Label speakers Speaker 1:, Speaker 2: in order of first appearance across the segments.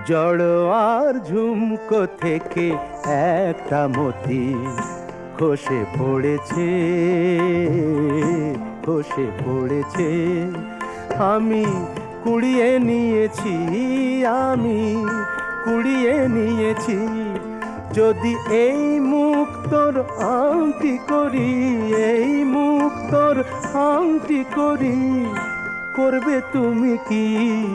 Speaker 1: জড়ো আর ঝুমকো থেকে একটা মতি খসে পড়েছে, খসে পড়েছে। আমি কুড়িয়ে নিয়েছি, আমি কুড়িয়ে নিয়েছি। যদি এই মুক্তোর আংটি করি, এই মুক্তোর আংটি করি, করবে তুমি কি?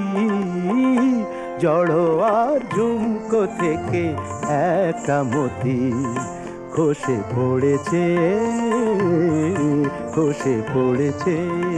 Speaker 1: জড়ো আর ঝুমকো থেকে একটা মতি খসে পড়েছে, খসে পড়েছে।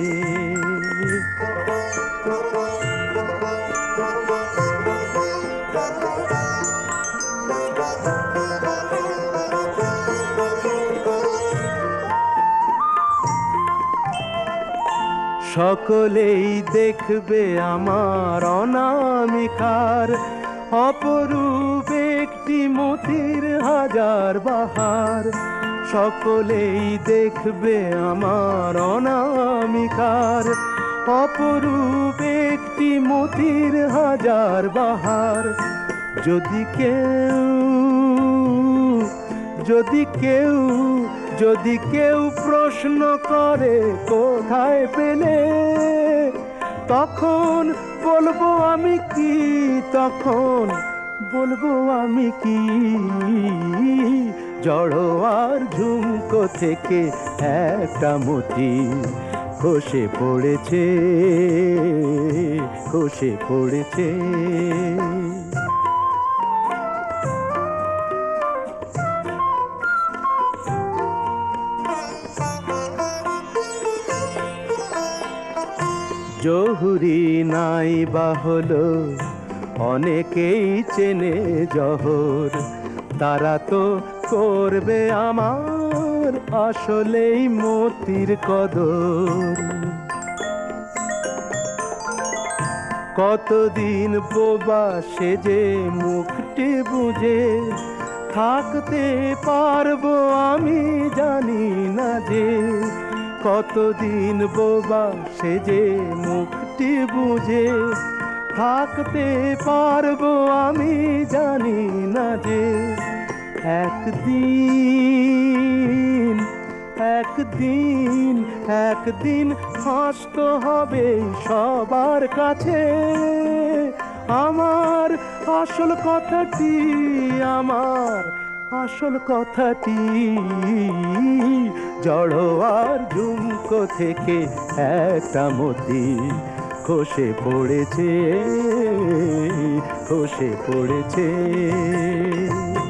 Speaker 1: সকলেই দেখবে আমার অনামিকার অপরূপ একটি মতির হাজার বাহার। সকলেই দেখবে আমার অনামিকার অপরূপ একটি মতির হাজার বাহার। যদি কেউ, যদি কেউ, যদি কেউ প্রশ্ন করে কোথায় পেলে, তখন বলবো আমি কি, তখন বলবো আমি কি? জড়ো আর ঝুমকো থেকে একটা মতি খসে পড়েছে, খসে পড়েছে। জহুরি নাই বা হলো অনেকেই চেনে জহর, তারা তো করবে আমার আসলেই মতির কদর। কতদিন বোবা সেজে মুখটি বুঝে থাকতে পারবো আমি জানি না যে। কতদিন বোবা সেজে মুখটি বুঝে থাকতে পারবো আমি জানি না যে। একদিন, একদিন, একদিন হাসতে হবে সবার কাছে আমার আসল কথাটি, আমার আসল কথাটি। জড়ো আর ঝুমকো থেকে একটা মতি খসে পড়েছে, খসে পড়েছে।